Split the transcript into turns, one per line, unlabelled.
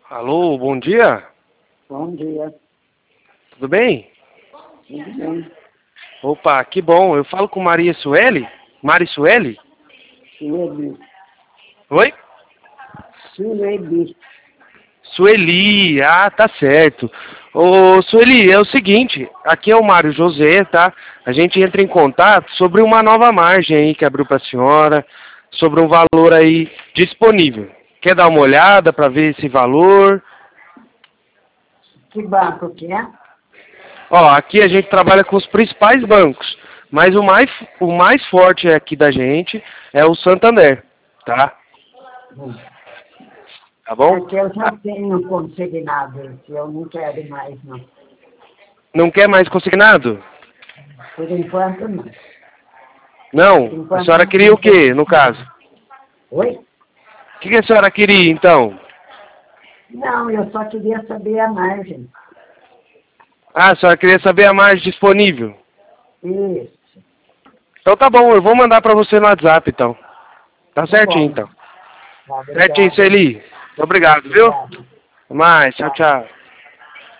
Alô, bom dia.
Bom dia.
Tudo bem?
Tudo bem.
Opa, que bom. Eu falo com Maria Sueli? Mari Sueli?
Sueli.
Oi?
Sueli.
Sueli, tá certo. Ô, Sueli, é o seguinte, aqui é o Mário José, tá? A gente entra em contato sobre uma nova margem aí que abriu pra senhora, sobre um valor aí disponível. Quer dar uma olhada para ver esse valor?
Que banco que é?
Ó, aqui a gente trabalha com os principais bancos, mas o mais forte aqui da gente é o Santander, tá? Tá bom?
É que eu já tenho consignado esse, eu não quero mais, não.
Não quer mais consignado?
Por enquanto, não.
Não?
Por
A
enquanto,
senhora
não
queria o
tem
quê, no caso?
Oi?
O que a senhora queria, então?
Não, eu só queria saber a margem.
Ah, a senhora queria saber a margem disponível?
Isso.
Então tá bom, eu vou mandar pra você no WhatsApp, então. Tá certinho,
Bom.
então.
Tá,
Certinho,
obrigado.
Sueli. Obrigado, viu?
Obrigado.
Até mais, tchau,
Tchau.
tchau.